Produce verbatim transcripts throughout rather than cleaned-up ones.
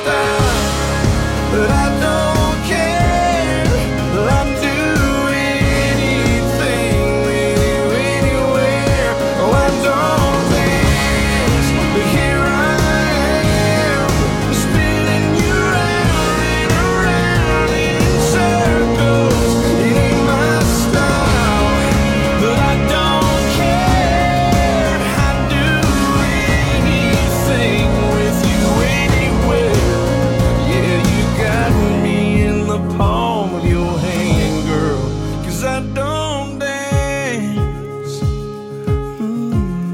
style, but I don't care. I'd do anything with you anywhere. Oh, I don't dance, but here I am, spinning you round and around in circles. It ain't my style, but I don't care. I'd do anything with you anywhere. Yeah, you got me in the palm of your hand, girl, 'cause I don't dance. Mm,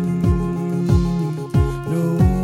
no.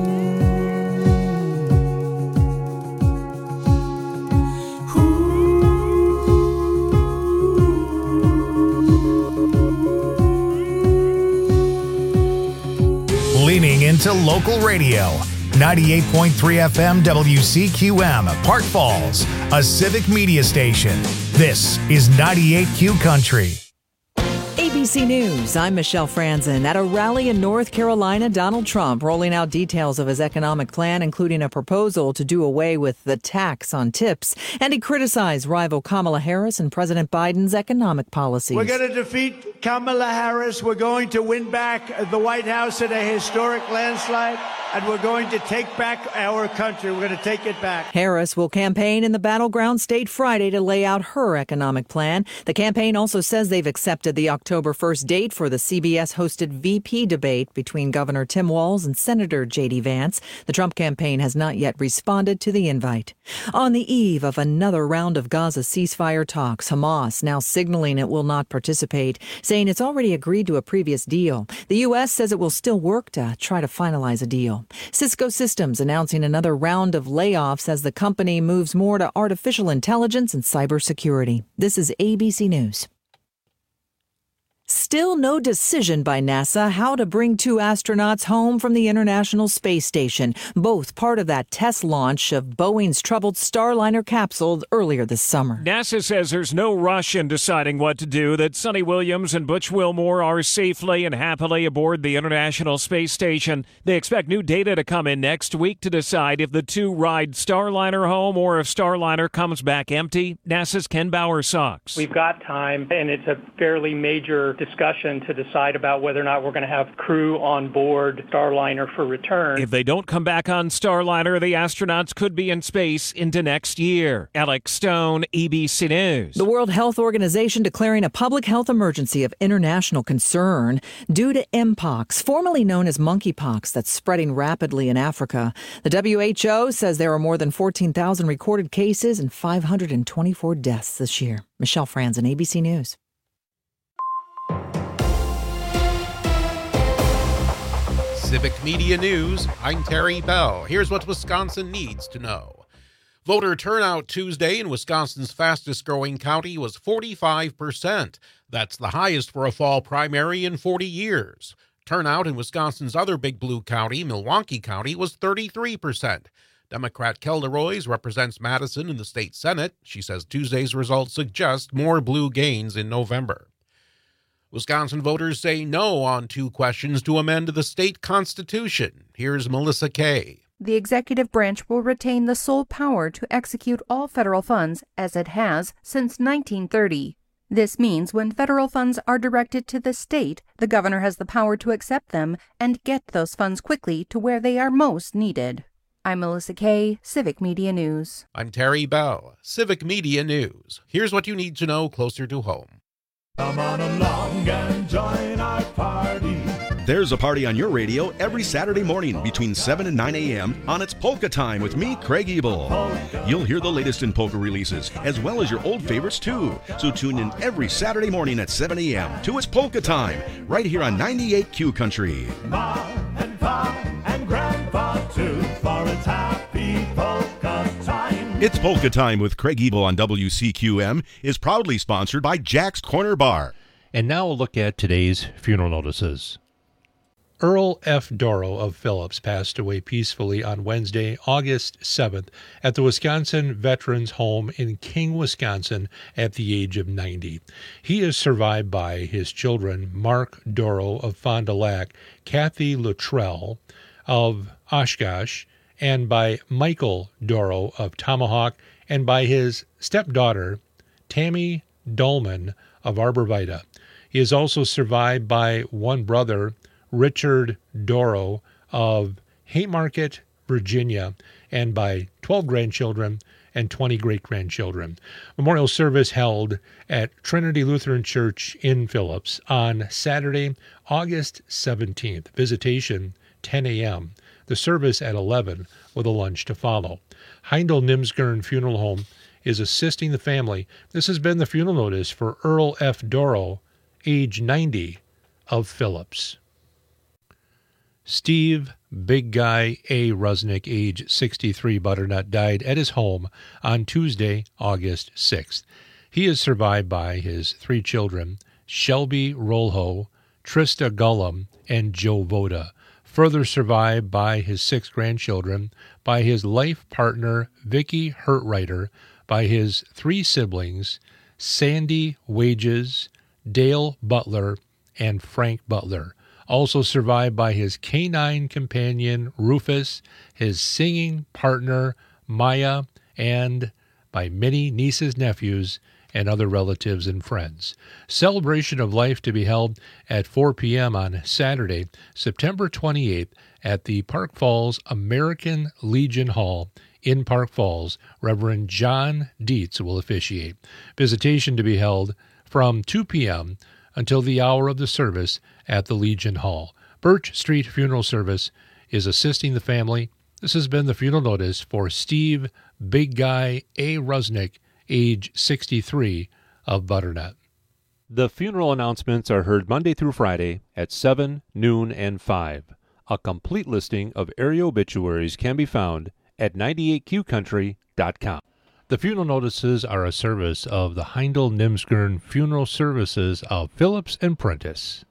Leaning into local radio. ninety-eight point three F M W C Q M, Park Falls, a civic media station. This is ninety-eight Q Country. A B C News, I'm Michelle Franzen. At a rally in North Carolina, Donald Trump rolling out details of his economic plan, including a proposal to do away with the tax on tips. And he criticized rival Kamala Harris and President Biden's economic policies. We're going to defeat Kamala Harris. We're going to win back the White House in a historic landslide. And we're going to take back our country. We're going to take it back. Harris will campaign in the battleground state Friday to lay out her economic plan. The campaign also says they've accepted the October first date for the C B S-hosted V P debate between Governor Tim Walz and Senator J D Vance. The Trump campaign has not yet responded to the invite. On the eve of another round of Gaza ceasefire talks, Hamas now signaling it will not participate, saying it's already agreed to a previous deal. The U S says it will still work to try to finalize a deal. Cisco Systems announcing another round of layoffs as the company moves more to artificial intelligence and cybersecurity. This is A B C News. Still no decision by NASA how to bring two astronauts home from the International Space Station, both part of that test launch of Boeing's troubled Starliner capsule earlier this summer. NASA says there's no rush in deciding what to do, that Sonny Williams and Butch Wilmore are safely and happily aboard the International Space Station. They expect new data to come in next week to decide if the two ride Starliner home or if Starliner comes back empty. NASA's Ken Bowersox. We've got time, and it's a fairly major discussion to decide about whether or not we're going to have crew on board Starliner for return. If they don't come back on Starliner, the astronauts could be in space into next year. Alex Stone, A B C News. The World Health Organization declaring a public health emergency of international concern due to Mpox, formerly known as monkeypox, that's spreading rapidly in Africa. The W H O says there are more than fourteen thousand recorded cases and five hundred twenty-four deaths this year. Michelle Franzen, A B C News. Civic Media News, I'm Terry Bell. Here's what Wisconsin needs to know. Voter turnout Tuesday in Wisconsin's fastest-growing county was forty-five percent. That's the highest for a fall primary in forty years. Turnout in Wisconsin's other big blue county, Milwaukee County, was thirty-three percent. Democrat Kelda Roys represents Madison in the state Senate. She says Tuesday's results suggest more blue gains in November. Wisconsin voters say no on two questions to amend the state constitution. Here's Melissa Kay. The executive branch will retain the sole power to execute all federal funds, as it has since nineteen thirty. This means when federal funds are directed to the state, the governor has the power to accept them and get those funds quickly to where they are most needed. I'm Melissa Kay, Civic Media News. I'm Terry Bell, Civic Media News. Here's what you need to know closer to home. Come on along and join our party. There's a party on your radio every Saturday morning between seven and nine a.m. on It's Polka Time with me, Craig Ebel. You'll hear the latest in polka releases, as well as your old favorites too. So tune in every Saturday morning at seven a.m. to It's Polka Time, right here on ninety-eight Q Country. Ma and Pa and Grandpa too, for it's happy polka time. It's Polka Time with Craig Ebel on W C Q M is proudly sponsored by Jack's Corner Bar. And now a look at today's funeral notices. Earl F. Doro of Phillips passed away peacefully on Wednesday, August seventh, at the Wisconsin Veterans Home in King, Wisconsin, at the age of ninety. He is survived by his children, Mark Doro of Fond du Lac, Kathy Luttrell of Oshkosh, and by Michael Doro of Tomahawk, and by his stepdaughter, Tammy Dolman of Arborvita. He is also survived by one brother, Richard Doro of Haymarket, Virginia, and by twelve grandchildren and twenty great-grandchildren. Memorial service held at Trinity Lutheran Church in Phillips on Saturday, August seventeenth. Visitation, ten a.m. The service at eleven, with a lunch to follow. Heindel Nimsgern Funeral Home is assisting the family. This has been the funeral notice for Earl F. Doro, age ninety, of Phillips. Steve Big Guy A. Rusnick, age sixty-three, Butternut, died at his home on Tuesday, August sixth. He is survived by his three children, Shelby Rolho, Trista Gullum, and Joe Voda. Further survived by his six grandchildren, by his life partner, Vicky Hurtwriter, by his three siblings, Sandy Wages, Dale Butler, and Frank Butler. Also survived by his canine companion, Rufus, his singing partner, Maya, and by many nieces, nephews, and other relatives and friends. Celebration of life to be held at four p.m. on Saturday, September twenty-eighth, at the Park Falls American Legion Hall in Park Falls. Reverend John Dietz will officiate. Visitation to be held from two p.m. until the hour of the service at the Legion Hall. Birch Street Funeral Service is assisting the family. This has been the funeral notice for Steve Big Guy A. Rusnick, age sixty-three, of Butternut. The funeral announcements are heard Monday through Friday at seven, noon, and five. A complete listing of area obituaries can be found at ninety-eight Q country dot com. The funeral notices are a service of the Heindel Nimsgern Funeral Services of Phillips and Prentice.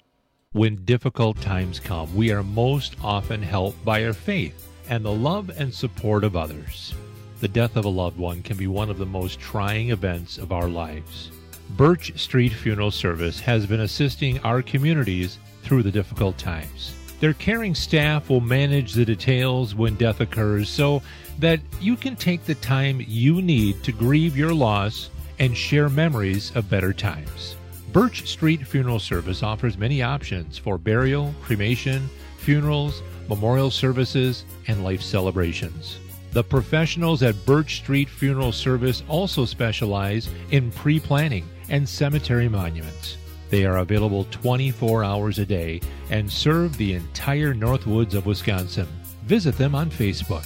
When difficult times come, we are most often helped by our faith and the love and support of others. The death of a loved one can be one of the most trying events of our lives. Birch Street Funeral Service has been assisting our communities through the difficult times. Their caring staff will manage the details when death occurs so that you can take the time you need to grieve your loss and share memories of better times. Birch Street Funeral Service offers many options for burial, cremation, funerals, memorial services, and life celebrations. The professionals at Birch Street Funeral Service also specialize in pre-planning and cemetery monuments. They are available twenty-four hours a day and serve the entire Northwoods of Wisconsin. Visit them on Facebook.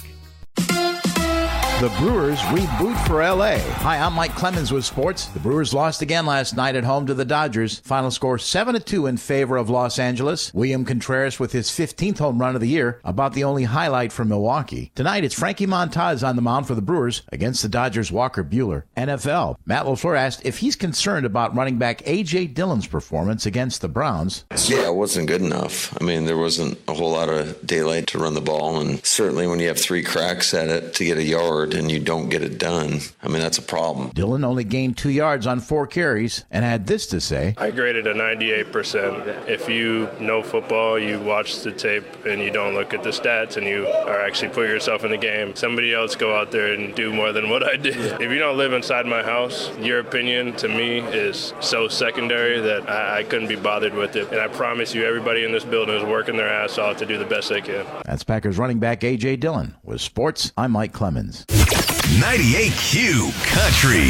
The Brewers reboot for L A. Hi, I'm Mike Clemens with sports. The Brewers lost again last night at home to the Dodgers. Final score seven to two in favor of Los Angeles. William Contreras with his fifteenth home run of the year, about the only highlight from Milwaukee. Tonight, it's Frankie Montas on the mound for the Brewers against the Dodgers' Walker Buehler. N F L. Matt LaFleur asked if he's concerned about running back A J. Dillon's performance against the Browns. Yeah, it wasn't good enough. I mean, there wasn't a whole lot of daylight to run the ball, and certainly when you have three cracks at it to get a yard and you don't get it done, I mean, that's a problem. Dillon only gained two yards on four carries and had this to say. I graded a ninety-eight percent. If you know football, you watch the tape and you don't look at the stats and you are actually put yourself in the game, somebody else go out there and do more than what I did. If you don't live inside my house, your opinion to me is so secondary that I, I couldn't be bothered with it. And I promise you, everybody in this building is working their ass off to do the best they can. That's Packers running back A J. Dillon. With sports, I'm Mike Clemens. ninety-eight Q Country.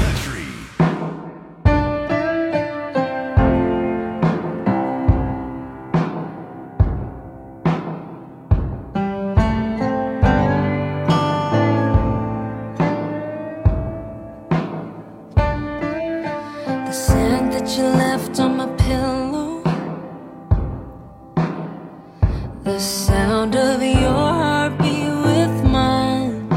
The scent that you left on my pillow, the sound of your heartbeat with mine,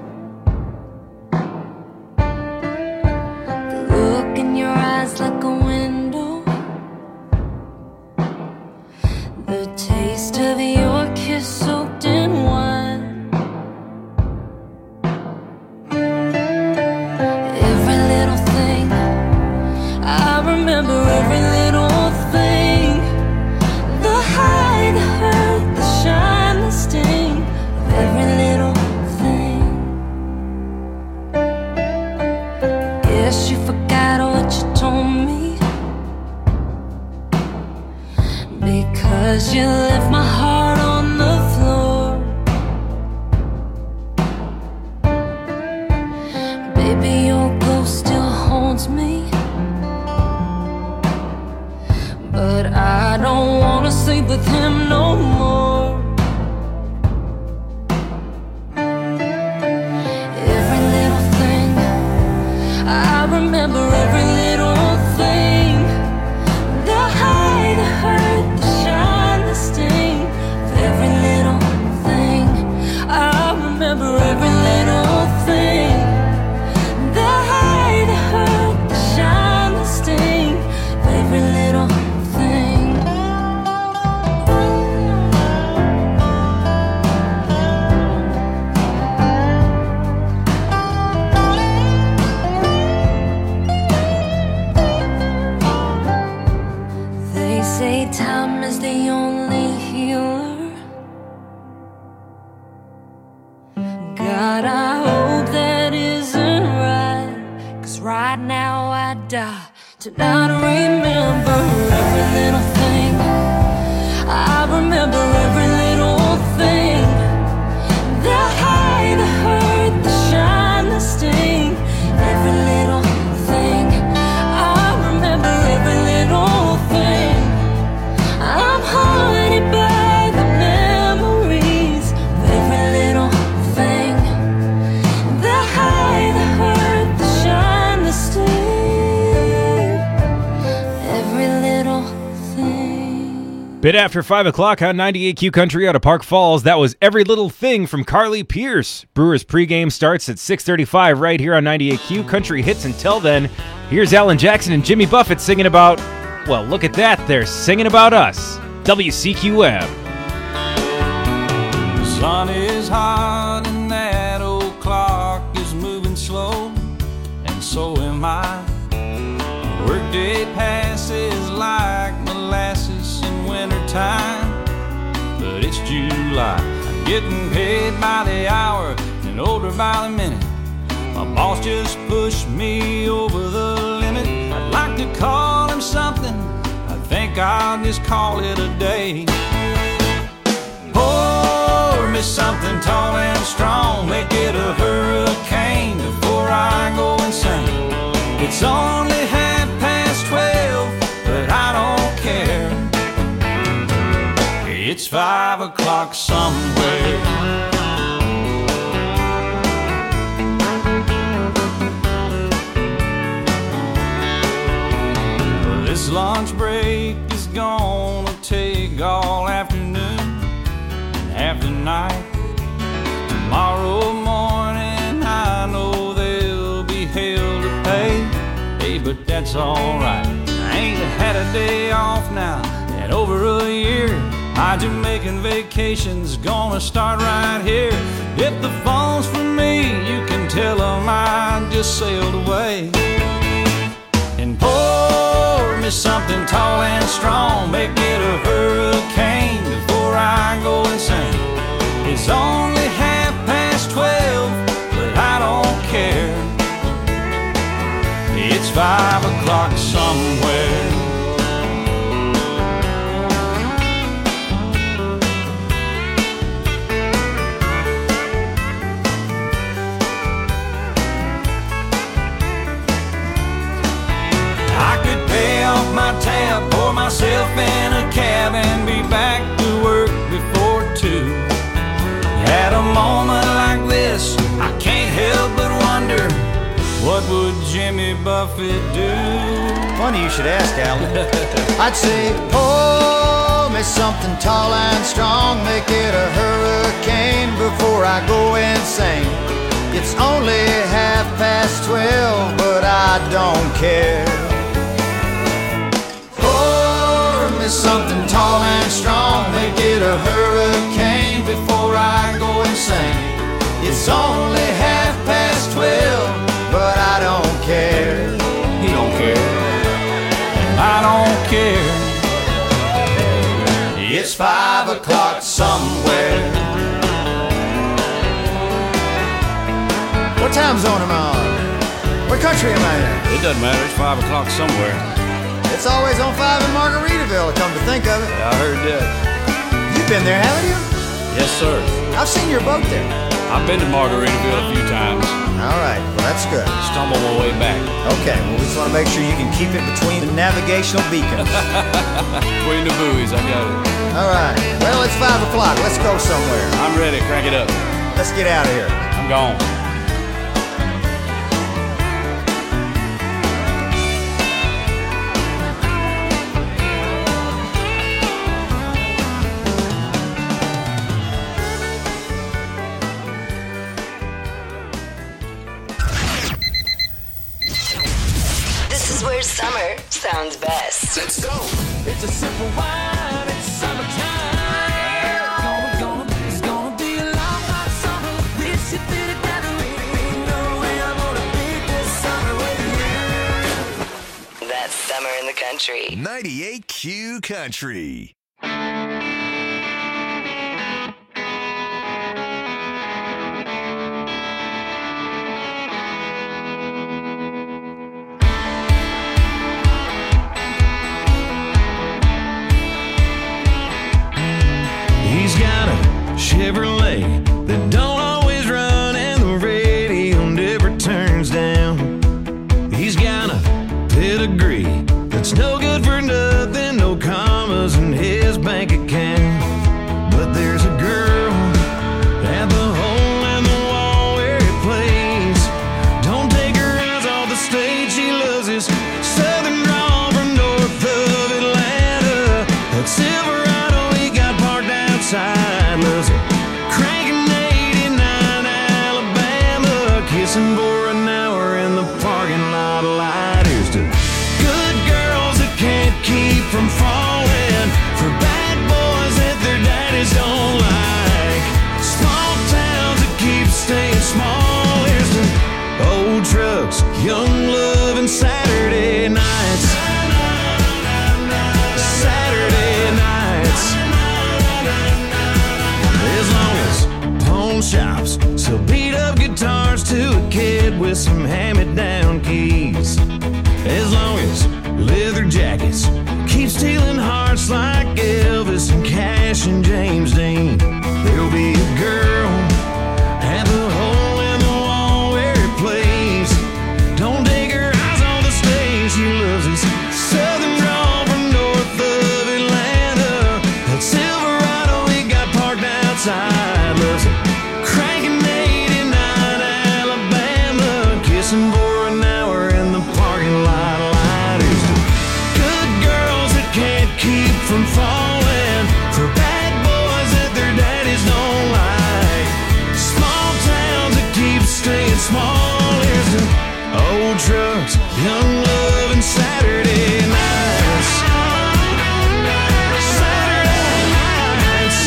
the look in your eyes like a window, the taste of your kiss soaked in wine, every little thing, I remember every little thing, the high, the hurt, the shine, the sting of every little but I don't wanna sleep with him no more. Every little thing, I remember every little thing. The high, the hurt, the shine, the sting. Every little thing, I remember every little thing. The high, the hurt, the shine, the sting. Every little thing. They say time is the only healer. God, I hope that isn't right. 'Cause right now I die to not remember every little thing. I remember every little thing. The high, the hurt, the shine, the sting. Every little thing. I remember every little thing. I'm haunted by the memories of every little thing. The high, the hurt, the shine, the sting. Every little thing. Bit after five o'clock on ninety-eight Q Country out of Park Falls. That was Every Little Thing from Carly Pierce. Brewers pregame starts at six thirty-five right here on ninety-eight Q Country Hits. Until then, here's Alan Jackson and Jimmy Buffett singing about, well, look at that, they're singing about us. W C Q M. The sun is hot and that old clock is moving slow, and so am I. Workday passes like molasses in wintertime, but it's July. I'm getting paid by the hour and older by the minute. My boss just pushed me over the limit. I'd like to call him something, I think I'll just call it a day. Pour me something tall and strong, make it a hurricane before I go insane. It's only half past twelve, but I don't care. It's five o'clock somewhere. This lunch break is gonna take all afternoon and half the night. Tomorrow morning I know there'll be hell to pay. Hey, but that's alright. I ain't had a day off now in over a year. My Jamaican vacation's gonna start right here. If the phone's for me, you can tell them I just sailed away. And pour me something tall and strong, make it a hurricane before I go insane. It's only half past twelve, but I don't care. It's five o'clock somewhere. My tab, pour myself in a cab and be back to work before two. At a moment like this, I can't help but wonder, what would Jimmy Buffett do? Funny you should ask, Alan. I'd say, pour me something tall and strong, make it a hurricane before I go insane. It's only half past twelve, but I don't care. Something tall and strong, make it a hurricane before I go insane. It's only half past twelve, but I don't care. He don't care, and I don't care. It's five o'clock somewhere. What time zone am I on? What country am I in? It doesn't matter, it's five o'clock somewhere. It's always on five in Margaritaville, come to think of it. Yeah, I heard that. You've been there, haven't you? Yes, sir. I've seen your boat there. I've been to Margaritaville a few times. All right, well, that's good. Stumble my way back. Okay, well, we just want to make sure you can keep it between the navigational beacons. Between the buoys, I got it. All right, well, it's five o'clock. Let's go somewhere. I'm ready. Crank it up. Let's get out of here. I'm gone. Where summer sounds best. Let's go. It's a simple wine. It's summertime. Gonna, gonna, it's gonna be a long hot summer. We should be together. Ain't no way I'm gonna beat this summer with you. That's summer in the country. ninety-eight Q Country. He's got a Chevrolet that don't always run, and the radio never turns down. He's got a pedigree that's no good for nothing, no commas in his bank account. But there's a girl at the hole in the wall where he plays. Don't take her eyes off the stage, she loves his southern drawl from north of Atlanta. That Silverado he got parked outside, loves it cranking eighty-nine Alabama, kissing for an hour in the parking lot of light. Here's to good girls that can't keep from falling, for bad boys that their daddies don't like, small towns that keep staying small. Here's to old trucks, young love, and Saturday nights. Saturday nights. As long as pawn shops sell beat up guitars to a kid with some hand-me-down keys, as long as leather jackets keep stealing hearts like Elvis and Cash and James Dean, there'll be a girl at the hole in the wall where he plays. Don't take her eyes on the stage, she loves his southern drawl from north of Atlanta. That Silverado he got parked outside, loves it cranking eighty-nine Alabama, kissing for an hour in the parking lot of light. Here's to good girls that can't keep from falling, for bad boys that their daddies don't like, small towns that keep staying small. Here's to old trucks, young love, and Saturday nights. Saturday nights.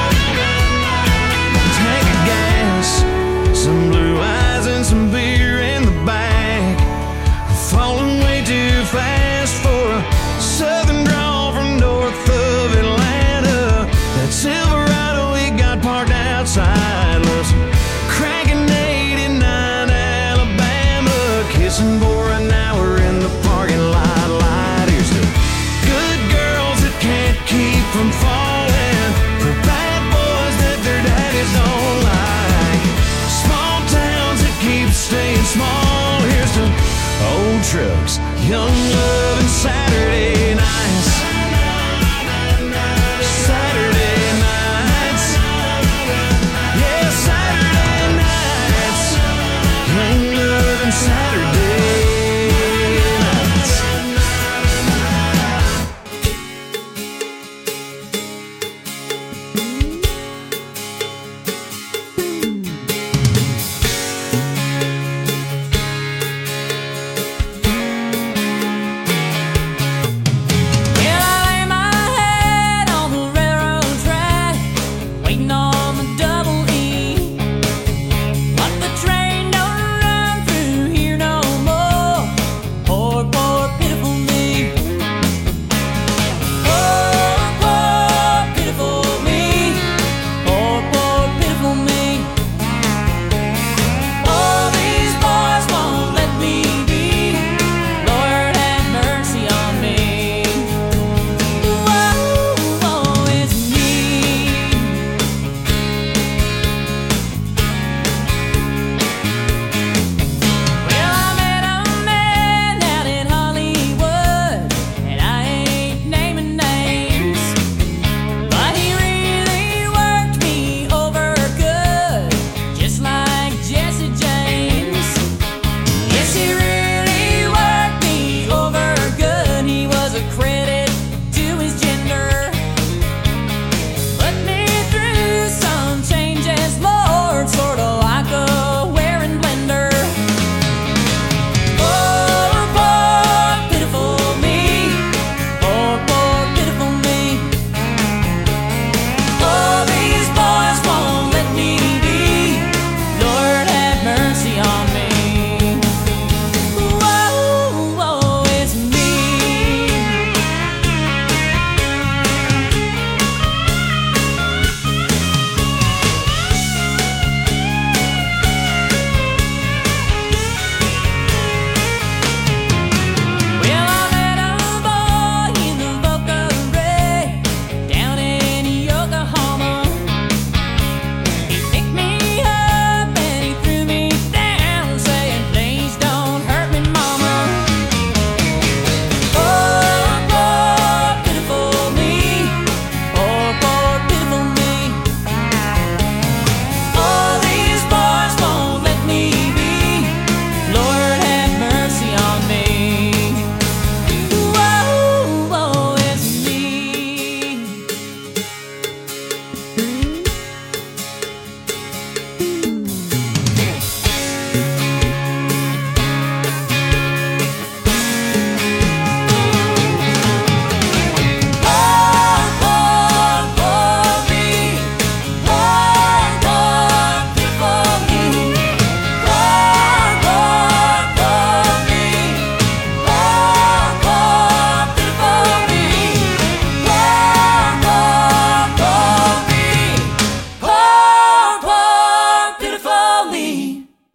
Tank of gas, some blue eyes, and some beer in the back. Falling way too fast for a southern drawl from north of Atlanta. That Silverado he got parked outside, loves cranking eighty-nine Alabama, kissing for an hour in the parking lot light. Here's to good girls that can't keep from falling, for bad boys that their daddies don't like, small towns that keep staying small. Here's to old trucks, young love, and Saturday nights. Saturday nights. Yeah, Saturday nights. Young love and Saturday nights.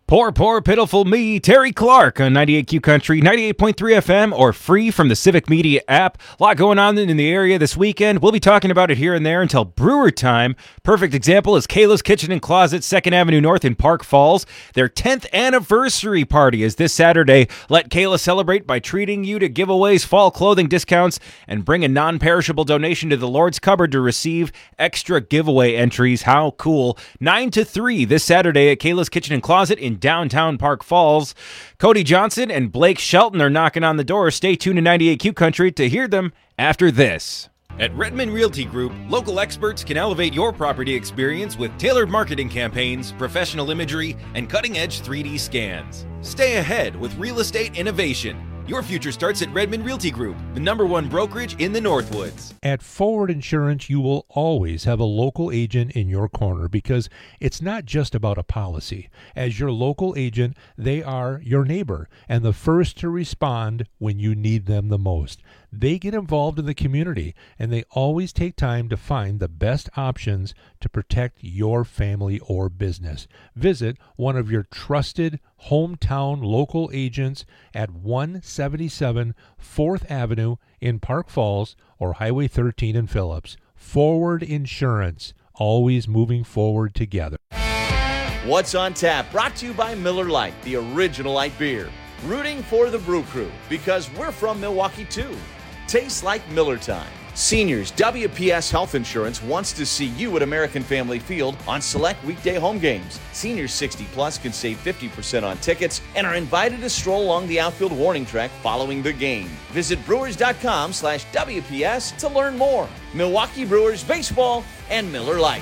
Poor, poor, pitiful me, Terry Clark on ninety-eight Q Country, ninety-eight point three F M, or free from the Civic Media app. A lot going on in the area this weekend. We'll be talking about it here and there until Brewer time. Perfect example is Kayla's Kitchen and Closet, second Avenue North in Park Falls. Their tenth anniversary party is this Saturday. Let Kayla celebrate by treating you to giveaways, fall clothing discounts, and bring a non-perishable donation to the Lord's Cupboard to receive extra giveaway entries. How cool. nine to three this Saturday at Kayla's Kitchen and Closet in downtown Park Falls. Cody Johnson and Blake Shelton are knocking on the door. Stay tuned to ninety-eight Q Country to hear them after this. At Redmond Realty Group, local experts can elevate your property experience with tailored marketing campaigns, professional imagery, and cutting-edge three D scans. Stay ahead with real estate innovation. Your future starts at Redmond Realty Group, the number one brokerage in the Northwoods. At Forward Insurance, you will always have a local agent in your corner because it's not just about a policy. As your local agent, they are your neighbor and the first to respond when you need them the most. They get involved in the community, and they always take time to find the best options to protect your family or business. Visit one of your trusted hometown local agents at one seventy-seven fourth Avenue in Park Falls or Highway thirteen in Phillips. Forward Insurance, always moving forward together. What's on Tap, brought to you by Miller Lite, the original light beer. Rooting for the Brew Crew, because we're from Milwaukee too. Tastes like Miller time. Seniors, W P S Health Insurance wants to see you at American Family Field on select weekday home games. Seniors sixty plus can save fifty percent on tickets and are invited to stroll along the outfield warning track following the game. Visit brewers.com slash WPS to learn more. Milwaukee Brewers Baseball and Miller Lite.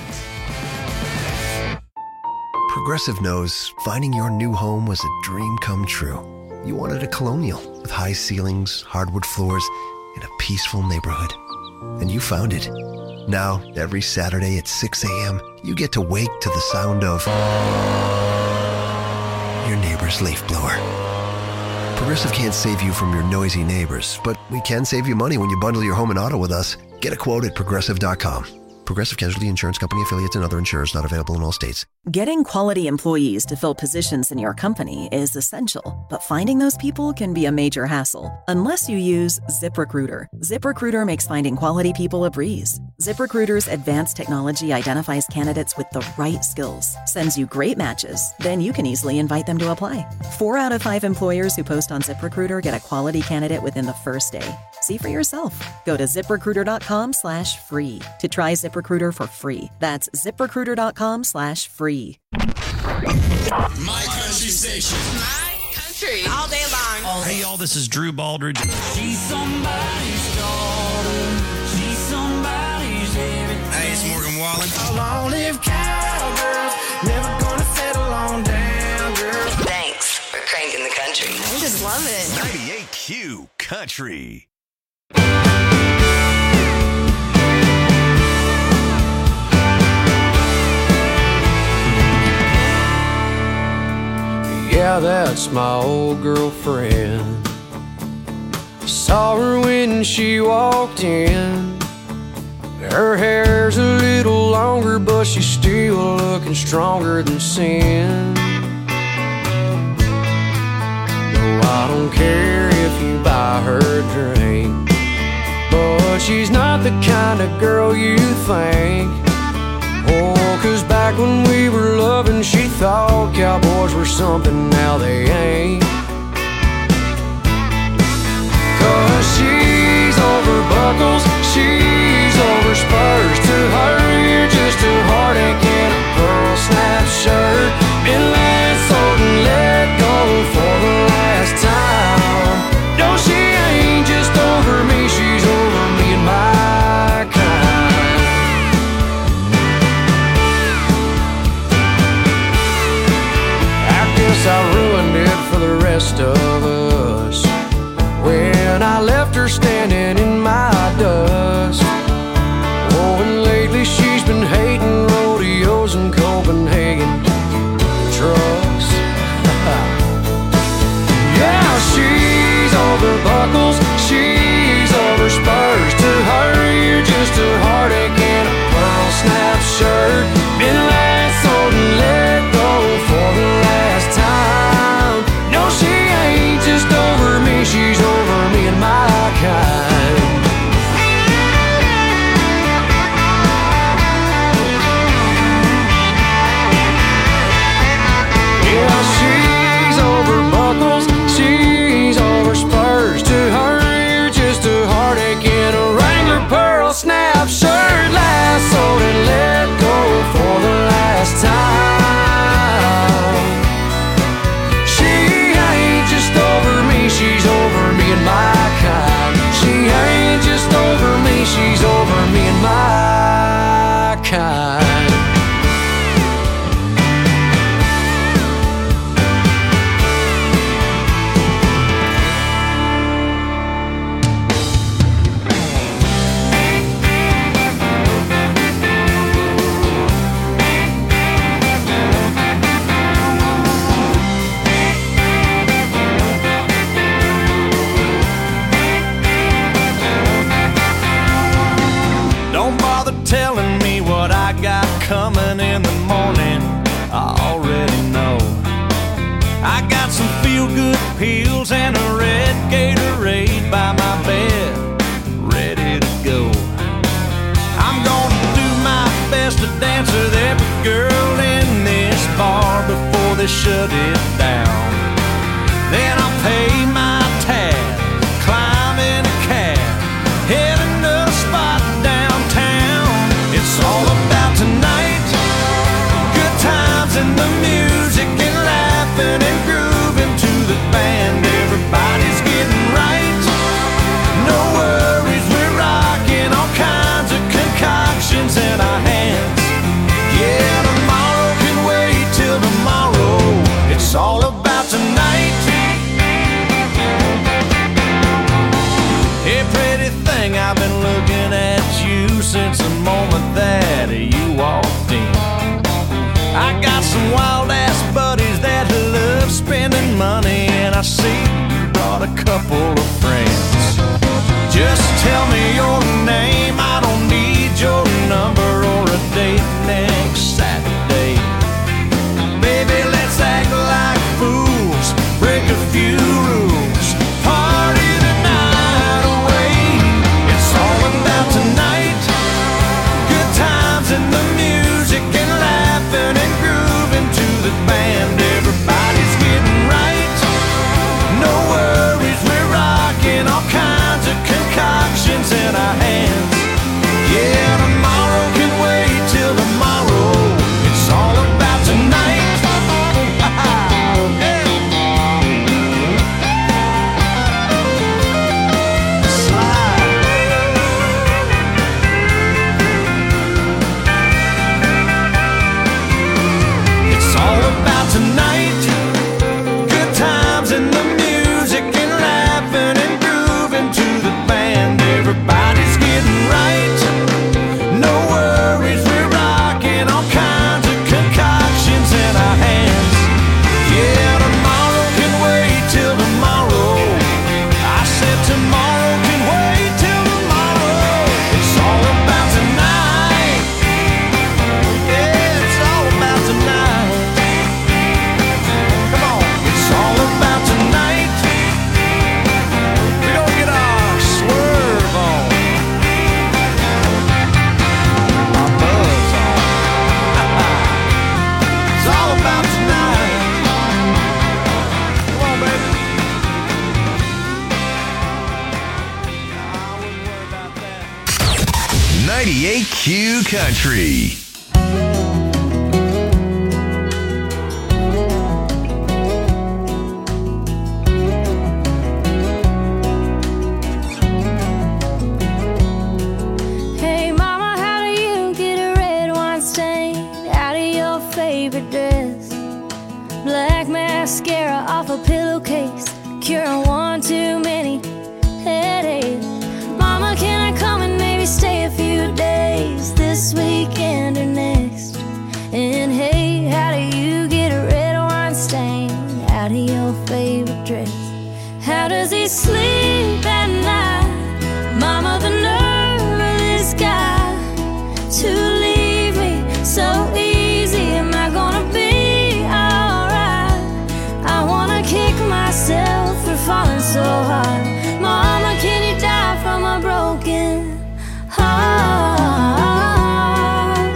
Progressive knows finding your new home was a dream come true. You wanted a Colonial with high ceilings, hardwood floors, and a peaceful neighborhood. And you found it. Now, every Saturday at six a.m., you get to wake to the sound of your neighbor's leaf blower. Progressive can't save you from your noisy neighbors, but we can save you money when you bundle your home and auto with us. Get a quote at progressive dot com. Progressive Casualty Insurance Company affiliates and other insurers not available in all states. Getting quality employees to fill positions in your company is essential, but finding those people can be a major hassle unless you use ZipRecruiter. ZipRecruiter makes finding quality people a breeze. ZipRecruiter's advanced technology identifies candidates with the right skills, sends you great matches, then you can easily invite them to apply. Four out of five employers who post on ZipRecruiter get a quality candidate within the first day. See for yourself. Go to ZipRecruiter.com slash free to try ZipRecruiter for free. That's ZipRecruiter.com slash free. My country station. My country. All day long. Hey, y'all, this is Drew Baldridge. She's somebody's daughter. She's somebody's everything. Hey, it's Morgan Wallen. A long-lived cowgirl. Never gonna settle on down, girl. Thanks for cranking the country. I just love it. ninety-eight Q Country. Yeah, that's my old girlfriend. Saw her when she walked in. Her hair's a little longer, but she's still looking stronger than sin. No, I don't care if you buy her a drink, but she's not the kind of girl you think. Oh, cause back when we were loving, she thought cowboys were something, now they ain't. Cause she's over buckles, she's over spurs. To her, you're just a heartache in a pearl snap shirt. Been let, sold, and let go for the last time. No, she ain't just over me, she's over me and my kind. I ruined it for the rest of us when I left her standing in my dust. Oh, and lately she's been hating rodeos in Copenhagen trucks. Yeah, she's over buckles, she's over spurs. To her, you're just a heartache in a pearl snap shirt. Been last sold and let go for the last time. really shut it down. Then I'll pay my tab, climb in a cab, heading to a spot downtown. It's all about tonight, good times and the music and laughing and grooving to the band. Everybody's getting right, no worries, we're rocking all kinds of concoctions in our hands. Yeah, tomorrow can wait till tomorrow. It's all about tonight. Hey, pretty thing, I've been looking at you since the moment that you walked in. I got some wild ass buddies that love spending money, and I see you brought a couple of friends. Just tell me your name, I don't need your number or a date next Saturday. Baby, let's act like fools, break a few rules, party the night away. It's all about tonight, good times and the music and laughing and grooving to the band. Everybody's getting right, no worries, we're rocking all kinds of concoctions in our hands. Yeah, tomorrow can wait till tomorrow. It's all about tonight. It's all about tonight, good times and the music and laughing and grooving to the band. Everybody's getting right, no worries, we're rocking all kinds of concoctions in our hands. Yeah, tomorrow can wait till tomorrow. I said tomorrow can wait till tomorrow. It's all about tonight. Yeah, it's all about tonight. Come on, it's all about tonight. We gonna get our swerve on, our buzz on. It's all about tonight. Come on, baby. ninety-eight Q Country. Hey mama, how do you get a red wine stain out of your favorite dress? Black mascara off a pillowcase, curing one too many headaches. Mama, can I come and maybe stay a few days this weekend or next? And hey, how do you get a red wine stain out of your favorite dress? How does he sleep at night? Mama, the nerve of this guy to leave me so easy. Am I gonna be alright? I wanna kick myself for falling so hard. Mama, can you die from a broken heart?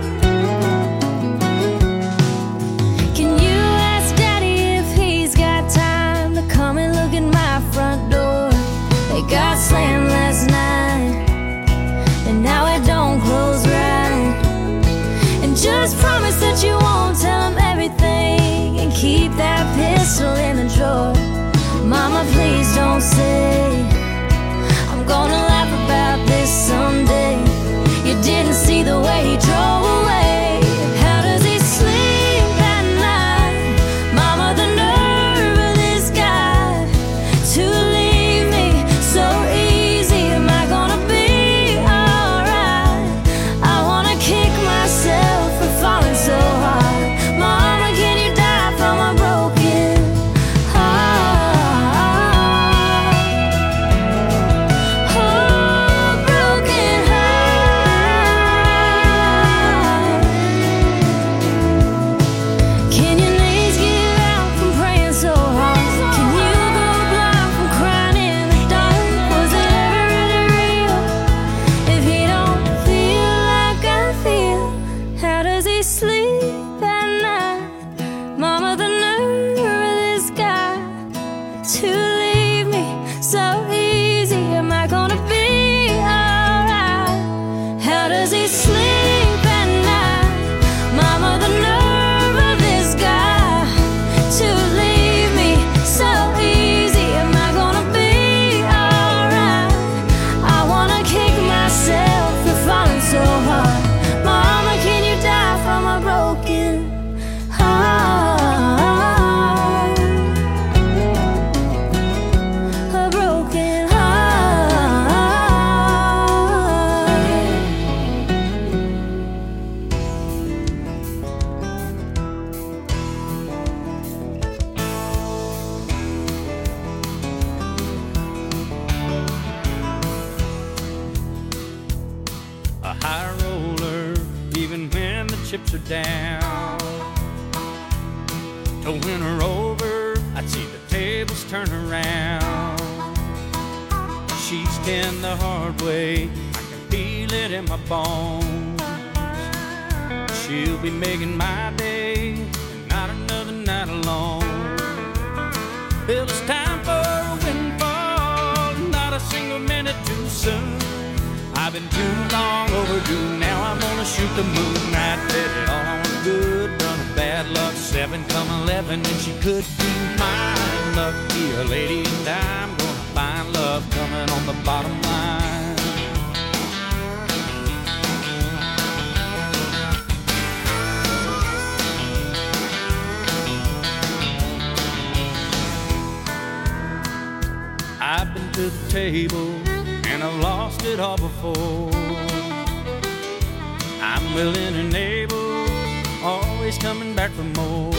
Can you ask Daddy if he's got time to come and look at my front door? They got slammed last night, and now it don't close right. And just promise that you won't tell him everything, and keep that pistol in the drawer. Mama, please don't say I'm gonna laugh about this someday. You didn't see the way he drove away. How does he sleep at night? Mama, the nerve of this guy to leave me so easy. Am I gonna be alright? I wanna kick myself for falling so hard. Mama, can you die from a broken heart? chips are down. To win her over, I'd see the tables turn around. She's been the hard way, I can feel it in my bones. She'll be making my day, and not another night alone. Well, it's time for a windfall, not a single minute too soon. I've been too long overdue, now I'm gonna shoot the moon. I bet it all on a good run of bad luck, seven come eleven, and she could be mine. Lucky a lady, and I'm gonna find love coming on the bottom line. I've been to the table and I've lost it all before. I'm willing and able, always coming back for more.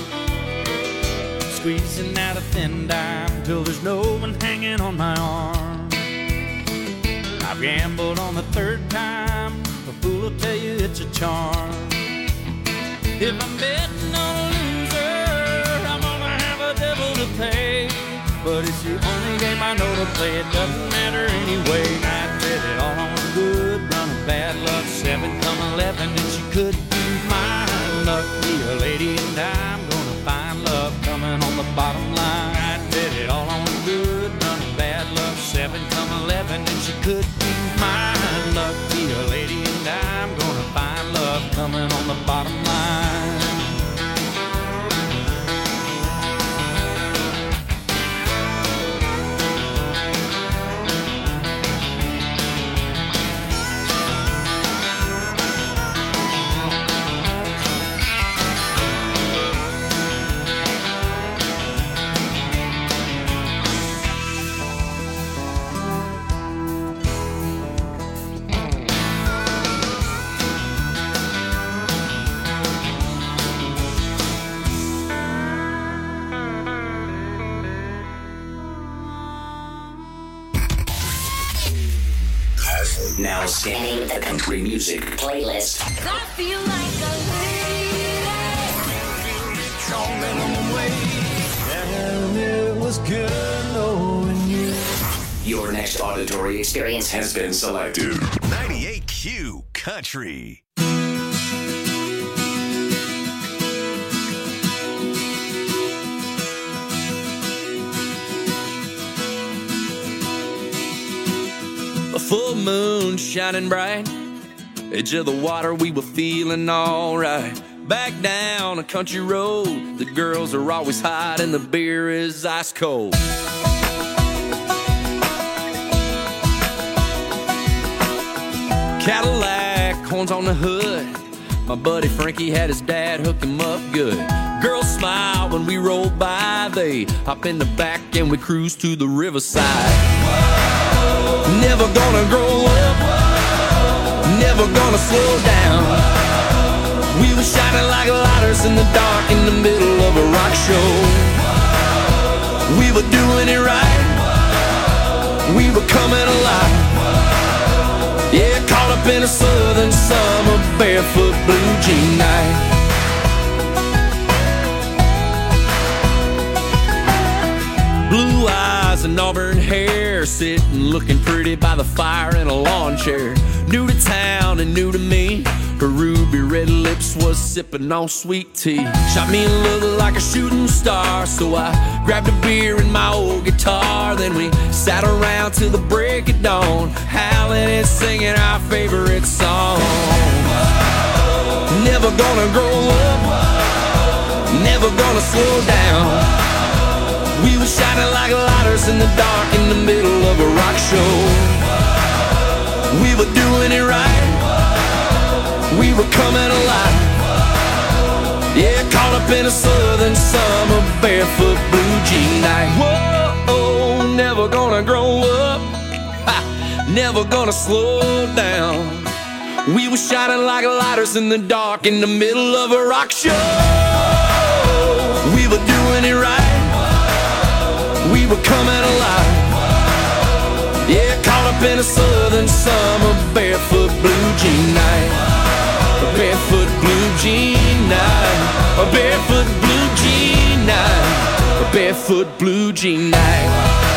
Squeezing out a thin dime till there's no one hanging on my arm. I've gambled on the third time, a fool will tell you it's a charm. If I'm betting on a loser, I'm gonna have a devil to pay. But it's the only game I know to play, it doesn't matter anyway. I bet it all on a good run of bad luck, seven come eleven, and she could be mine. Lucky a lady, and I'm gonna find love coming on the bottom line. I bet it all on a good run of bad luck, seven come eleven, and she could be mine. Lucky a lady, and I'm gonna find love coming on the bottom line. Now scanning the country music playlist. I feel like a And it was good knowing you. Your next auditory experience has been selected. ninety-eight Q Country. A full moon shining bright, edge of the water, we were feeling alright. Back down a country road, the girls are always hot and the beer is ice cold. Cadillac, horns on the hood, my buddy Frankie had his dad hook him up good. Girls smile when we roll by, they hop in the back and we cruise to the riverside. Never gonna grow up, never gonna slow down. We were shining like lighters in the dark in the middle of a rock show. We were doing it right, we were coming alive. Yeah, caught up in a southern summer, barefoot blue jean night. Blue eyes and auburn hair, sitting looking pretty by the fire in a lawn chair. New to town and new to me, her ruby red lips was sipping on sweet tea. Shot me a look like a shooting star, so I grabbed a beer and my old guitar. Then we sat around till the break of dawn, howling and singing our favorite song. Never gonna grow up, never gonna slow down. We were shining like lighters in the dark in the middle of a rock show. We were doing it right, we were coming alive. Yeah, caught up in a southern summer, barefoot blue jean night. Whoa, never gonna grow up, ha, never gonna slow down. We were shining like lighters in the dark in the middle of a rock show. We were doing it right, we were coming alive. Yeah, caught up in a southern summer, barefoot blue jean night. A barefoot blue jean night, a barefoot blue jean night, a barefoot blue jean night,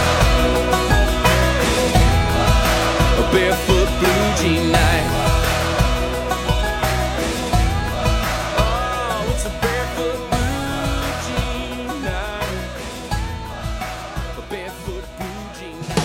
a barefoot blue jean night. Oh, it's a barefoot blue jean night, a barefoot blue jean night.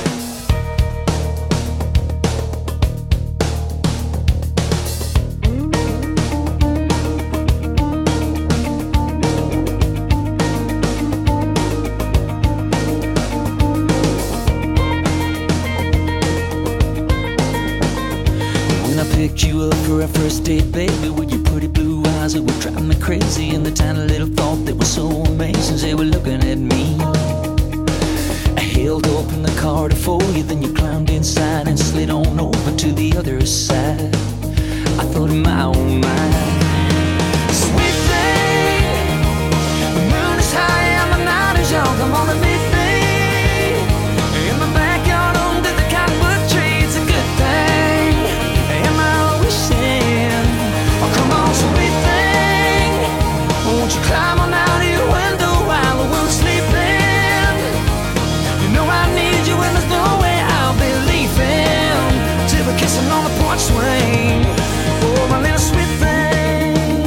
Picked you up for our first date, baby, with your pretty blue eyes that were driving me crazy, and the tiny little thought that was so amazing, they were looking at me. I held open the car to for you, then you climbed inside and slid on over to the other side. I thought, my oh my, sweet thing, the moon is high and the night is young. Come on and meet me in my backyard under the cottonwood tree. It's a good thing. Oh, come on, sweet thing, won't you climb on out of your window while the world's sleeping? You know I need you and there's no way I'll be leaving till we're kissing on the porch swing. Oh, my little sweet thing.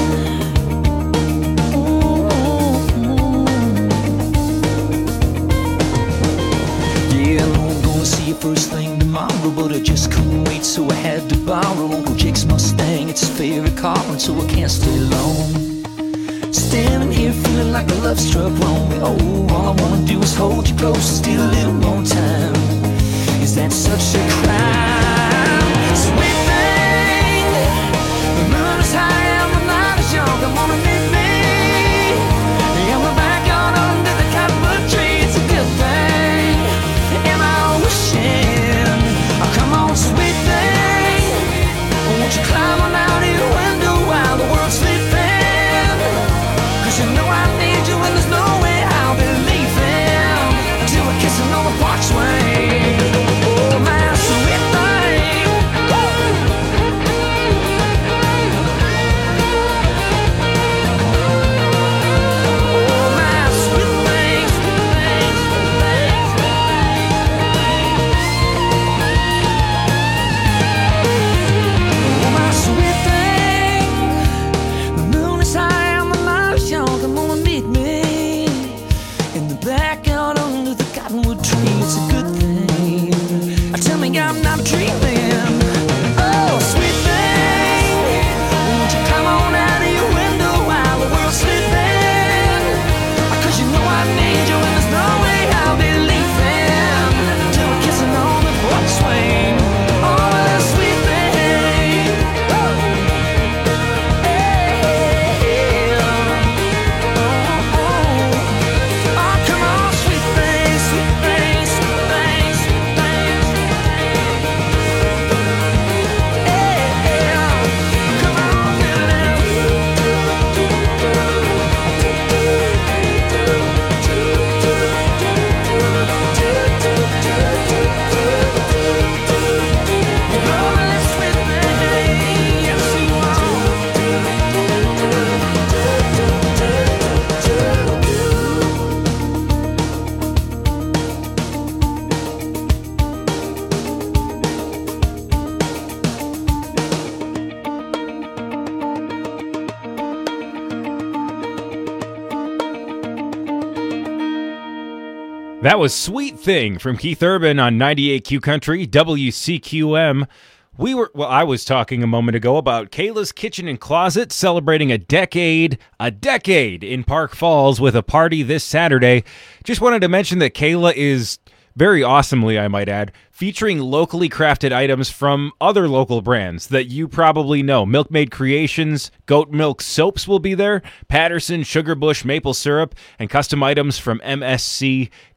Yeah, I know I'm gonna see you first thing tomorrow, but I just couldn't wait, so I had to borrow Uncle Jake's Mustang. It's his favorite car, and so I can't stay long. Standing here feeling like a love struck wrong. Oh, all I wanna do is hold you close and steal a little more time. Is that such a crime? Sweet thing, the moon is high and the night is young. Come on and meet me in my backyard under the cottonwood tree. It's a good thing. Am I wishing? Oh, come on, sweet thing, won't you climb on out of your window while the world's sleeping? Cause you know I need you and there's no way I'll be leaving until we're kissing on the porch swing. Oh, my sweet thing. Oh, my sweet thing, sweet thing, sweet thing, oh, my sweet thing. The moon is high and the night is young. Come on and meet me in the backyard under the cottonwood tree. It's a good thing. Tell me I'm not dreaming. Oh, sweet thing, won't you come on out of your window while the world's sleeping? Cause you know I need you and there's no way I'll be leaving till we're kissing on the porch swing. Oh, that sweet thing. Oh, come on, sweet thing, sweet thing, sweet thing, sweet thing. Come on, That was Sweet Thing from Keith Urban on ninety-eight Q Country, W C Q M. We were, well, I was talking a moment ago about Kayla's Kitchen and Closet celebrating a decade, a decade in Park Falls with a party this Saturday. Just wanted to mention that Kayla is very awesomely, I might add, featuring locally crafted items from other local brands that you probably know. Milkmaid Creations, Goat Milk Soaps will be there, Patterson, Sugar Bush, Maple Syrup, and custom items from M S C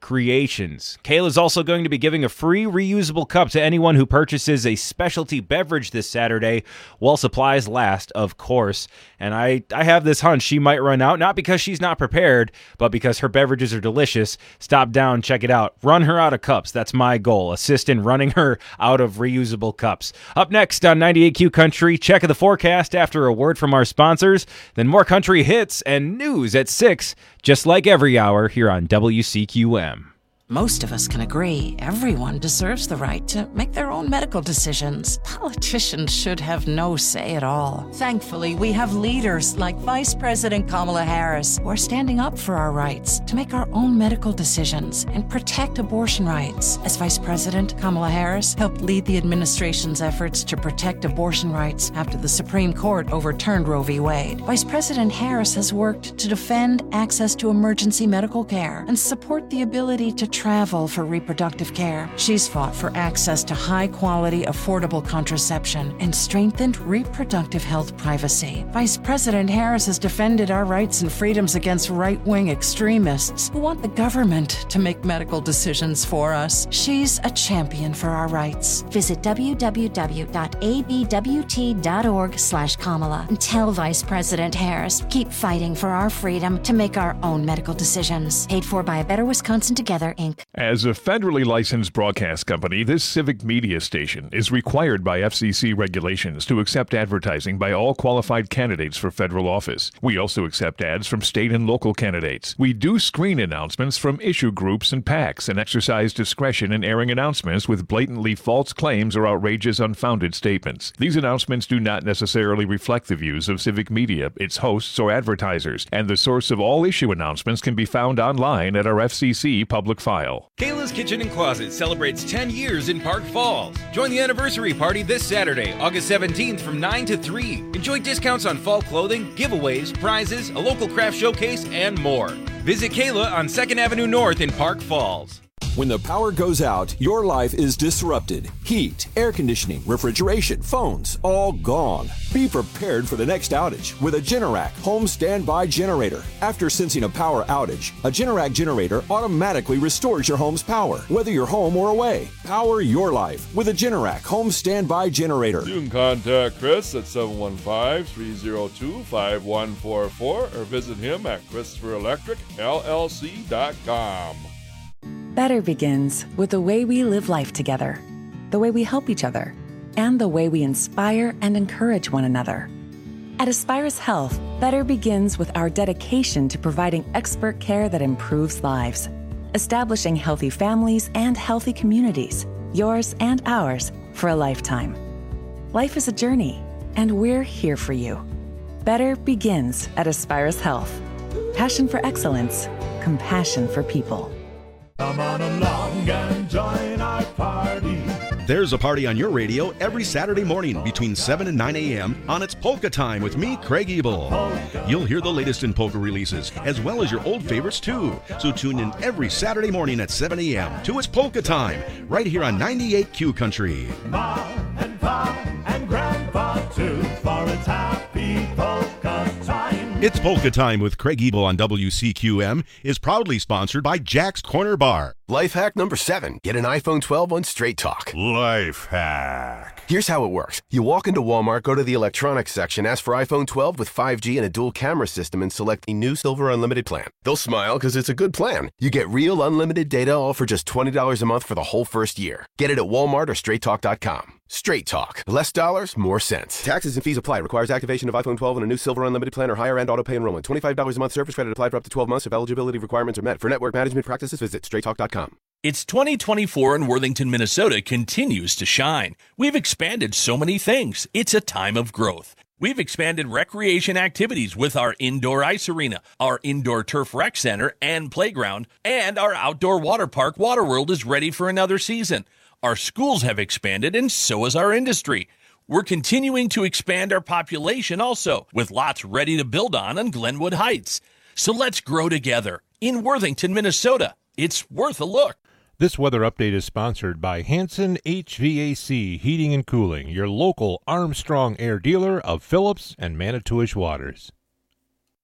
Creations. Kayla's also going to be giving a free reusable cup to anyone who purchases a specialty beverage this Saturday, while supplies last, of course. And I, I have this hunch she might run out, not because she's not prepared, but because her beverages are delicious. Stop down, check it out. Run her out of cups. That's my goal. Assist in running her out of reusable cups. Up next on ninety-eight Q Country, check of the forecast after a word from our sponsors, then more country hits and news at six, just like every hour here on W C Q M. Most of us can agree everyone deserves the right to make their own medical decisions. Politicians should have no say at all. Thankfully, we have leaders like Vice President Kamala Harris who are standing up for our rights to make our own medical decisions and protect abortion rights. As Vice President, Kamala Harris helped lead the administration's efforts to protect abortion rights after the Supreme Court overturned Roe v. Wade. Vice President Harris has worked to defend access to emergency medical care and support the ability to travel for reproductive care. She's fought for access to high-quality, affordable contraception and strengthened reproductive health privacy. Vice President Harris has defended our rights and freedoms against right-wing extremists who want the government to make medical decisions for us. She's a champion for our rights. Visit w w w dot a b w t dot org slash Kamala and tell Vice President Harris, keep fighting for our freedom to make our own medical decisions. Paid for by A Better Wisconsin Together, Incorporated. As a federally licensed broadcast company, this civic media station is required by F C C regulations to accept advertising by all qualified candidates for federal office. We also accept ads from state and local candidates. We do screen announcements from issue groups and PACs and exercise discretion in airing announcements with blatantly false claims or outrageous, unfounded statements. These announcements do not necessarily reflect the views of civic media, its hosts, or advertisers, and the source of all issue announcements can be found online at our F C C public file. Kayla's Kitchen and Closet celebrates ten years in Park Falls. Join the anniversary party this Saturday, August seventeenth from nine to three. Enjoy discounts on fall clothing, giveaways, prizes, a local craft showcase, and more. Visit Kayla on second Avenue North in Park Falls. When the power goes out, your life is disrupted. Heat, air conditioning, refrigeration, phones, all gone. Be prepared for the next outage with a Generac home standby generator. After sensing a power outage, a Generac generator automatically restores your home's power, whether you're home or away. Power your life with a Generac home standby generator. You can contact Chris at seven one five, three zero two, five one four four or visit him at Christopher Electric L L C dot com. Better begins with the way we live life together, the way we help each other, and the way we inspire and encourage one another. At Aspirus Health, better begins with our dedication to providing expert care that improves lives, establishing healthy families and healthy communities, yours and ours, for a lifetime. Life is a journey, and we're here for you. Better begins at Aspirus Health. Passion for excellence, compassion for people. Come on along and join our party. There's a party on your radio every Saturday morning between seven and nine a.m. on It's Polka Time with me, Craig Ebel. You'll hear the latest in polka releases, as well as your old favorites too. So tune in every Saturday morning at seven a.m. to It's Polka Time, right here on ninety-eight Q Country. Ma and Pa and Grandpa too, for it's happy polka time. It's Polka Time with Craig Ebel on W C Q M is proudly sponsored by Jack's Corner Bar. Life hack number seven. Get an iPhone twelve on Straight Talk. Life hack. Here's how it works. You walk into Walmart, go to the electronics section, ask for iPhone twelve with five G and a dual camera system, and select the new Silver Unlimited plan. They'll smile because it's a good plan. You get real unlimited data all for just twenty dollars a month for the whole first year. Get it at Walmart or straight talk dot com. Straight Talk. Less dollars, more sense. Taxes and fees apply. Requires activation of iPhone twelve and a new Silver Unlimited plan or higher end auto pay enrollment. twenty-five dollars a month service credit applied for up to twelve months if eligibility requirements are met. For network management practices, visit straight talk dot com. It's twenty twenty-four and Worthington, Minnesota continues to shine. We've expanded so many things. It's a time of growth. We've expanded recreation activities with our indoor ice arena, our indoor turf rec center and playground, and our outdoor water park, Waterworld, is ready for another season. Our schools have expanded, and so has our industry. We're continuing to expand our population also, with lots ready to build on on Glenwood Heights. So let's grow together in Worthington, Minnesota. It's worth a look. This weather update is sponsored by Hanson H V A C Heating and Cooling, your local Armstrong Air dealer of Phillips and Manitowish Waters.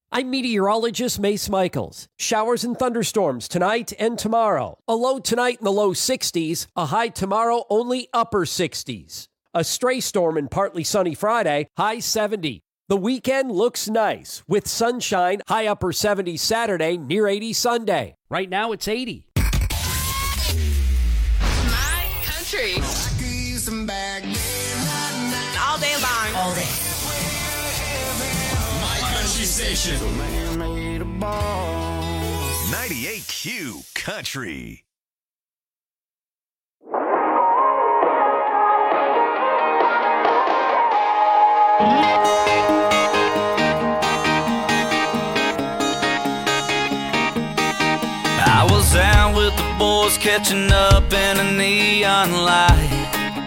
I'm meteorologist Mace Michaels. Showers and thunderstorms tonight and tomorrow. A low tonight in the low sixties, a high tomorrow only upper sixties. A stray storm and partly sunny Friday, high seventy. The weekend looks nice with sunshine, high upper seventies Saturday, near eighty Sunday. Right now it's eighty. My country. All day long. All day. Station. ninety-eight Q Country. I was out with the boys catching up in a neon light.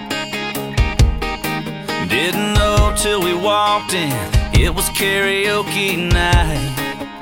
Didn't know till we walked in, it was karaoke night.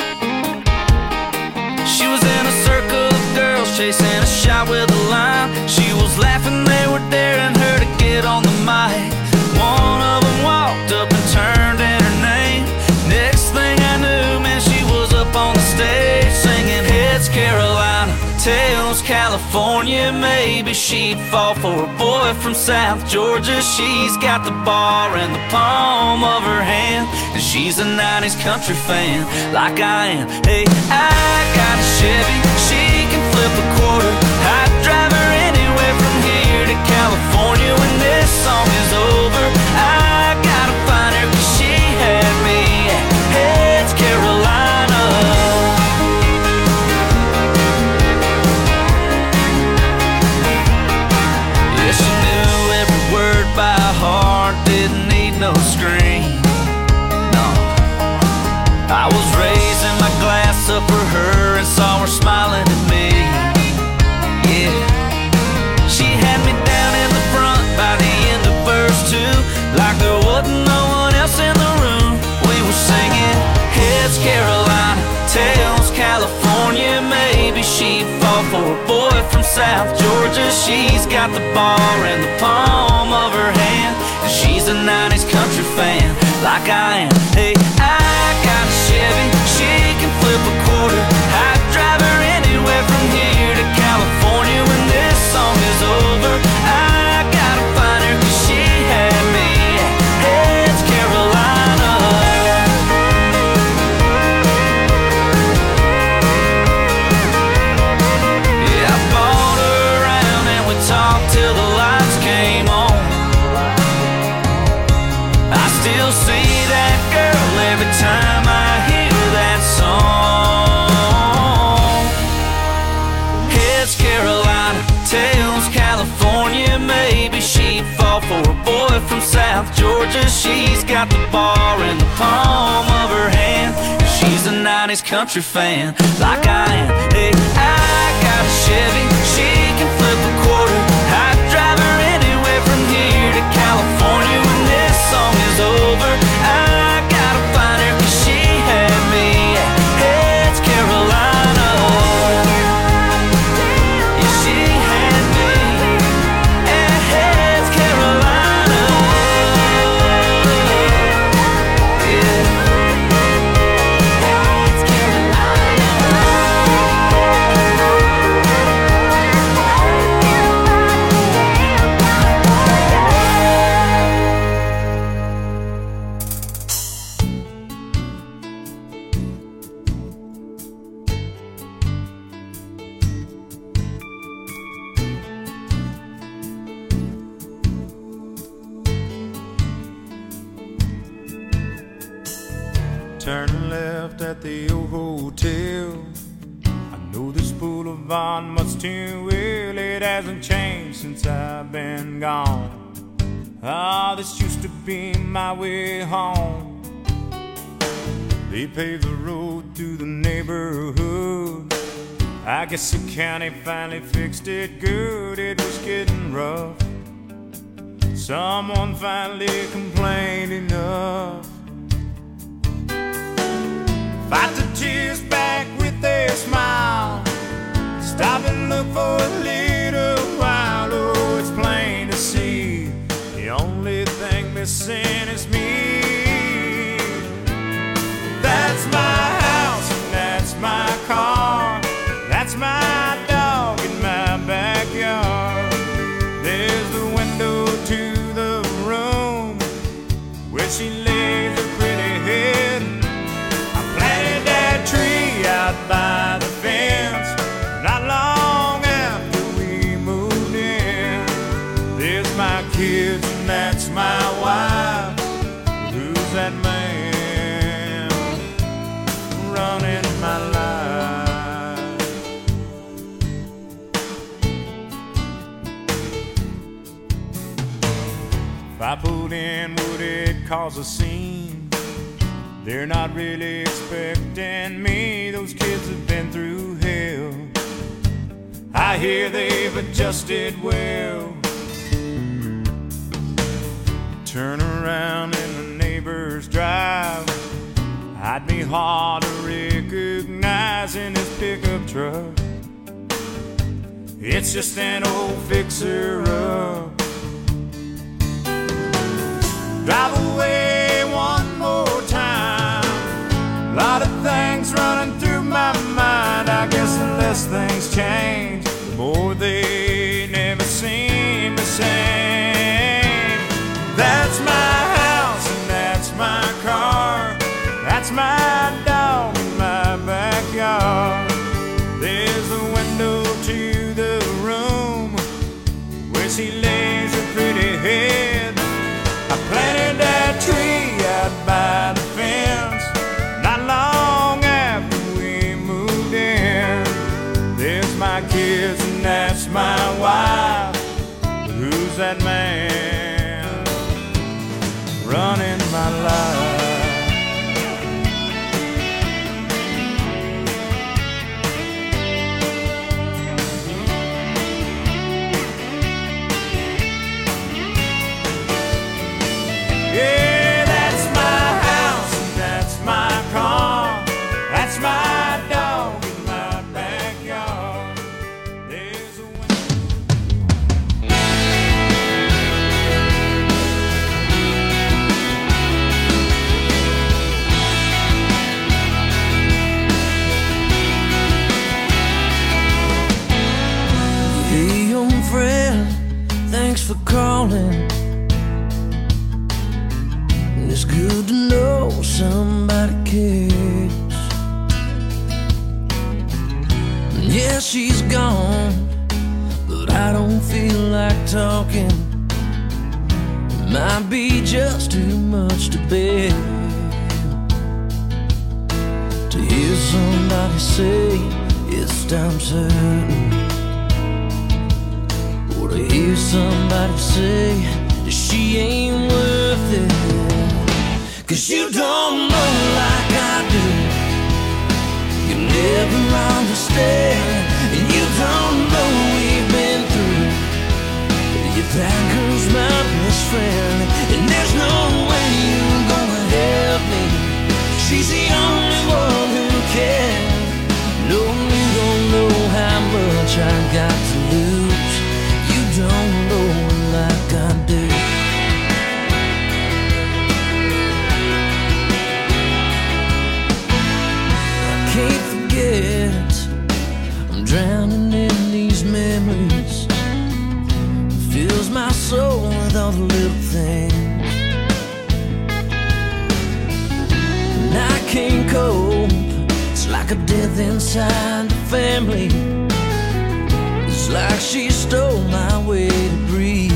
She was in a circle of girls chasing a shot with a line. She was laughing, they were daring her to get on the mic. One of them walked up and turned in her name. Next thing I knew, man, she was up on the stage singing Heads Carolina, Tails California. Maybe she'd fall for a boy from South Georgia. She's got the bar in the palm of her hand, and she's a nineties country fan like I am. Hey, I got a Chevy, she can flip a quarter. I'd drive her anywhere from here to California. When this song is over, I gotta find her, 'cause she had me at Heads Carolina. Yeah, she knew every word by heart, didn't need no screen. No, I was raising my glass up for her and saw her smiling at me. Yeah, she had me down in the front by the end of verse two, like there wasn't no one else in the room. We were singing Heads Carolina, Tails California. Maybe she'd fall for a boy from South Georgia. She's got the bar in the palm of her hand, and she's a nineties country fan like I am. Hey, I got a Chevy, she can flip a quarter. I'd drive her anywhere from here to California. When this song is over, I gotta find her, 'cause she had me at Heads Carolina. Yeah, I bought her around and we talked till the lights came on. I still see that girl every time I hear that song. Heads Carolina, Tails California. Maybe she'd fall for a boy from South Georgia. She's got the bar in the palm of her hand, she's a nineties country fan like I am. Hey, I got a Chevy, she can flip a quarter. I'd drive her anywhere from here to California. When this song is over, I gotta find her, 'cause she had me at Heads Carolina. Yeah, she had me at Heads Carolina. Yeah. Heads Carolina. Turn left at the old hotel. I know this boulevard much too well. It hasn't changed since I've been gone. Ah, this used to be my way home. They paved the road through the neighborhood. I guess the county finally fixed it good. It was getting rough. Someone finally complained enough. Fight the tears back with a smile. Stop and look for a little while. Oh, it's plain to see the only thing missing is me. That's my my kids and that's my wife. Who's that man running my life? If I pulled in, would it cause a scene? They're not really expecting me. Those kids have been through hell. I hear they've adjusted well. Turn around in the neighbor's drive, I'd be hard to recognize in his pickup truck. It's just an old fixer-up. Drive away one more time. A lot of things running through my mind. I guess the less things change, the more they never seem the same. That's my house and that's my car. That's my dog in my backyard. There's a window to the room where she lays her pretty head. I planted that tree out by the fence not long after we moved in. There's my kids and that's my wife. But who's that man running my life? Yeah, that's my house and that's my car. That's my dog in my backyard. There's a Hey, young friend, thanks for calling. It's good to know somebody cares. Yeah, she's gone, but I don't feel like talking. It might be just too much to bear. To hear somebody say it's time certain, or to hear somebody say that she ain't worth it. Cause you don't know like I do. You never understand, and you don't know we've been through. If that girl's my best friend, and there's no way you're gonna help me. She's the only one who can. No, you don't know how much I got to lose. You don't know like I do. Can't forget, I'm drowning in these memories. Fills my soul with all the little things. And I can't cope, it's like a death inside the family. It's like she stole my way to breathe.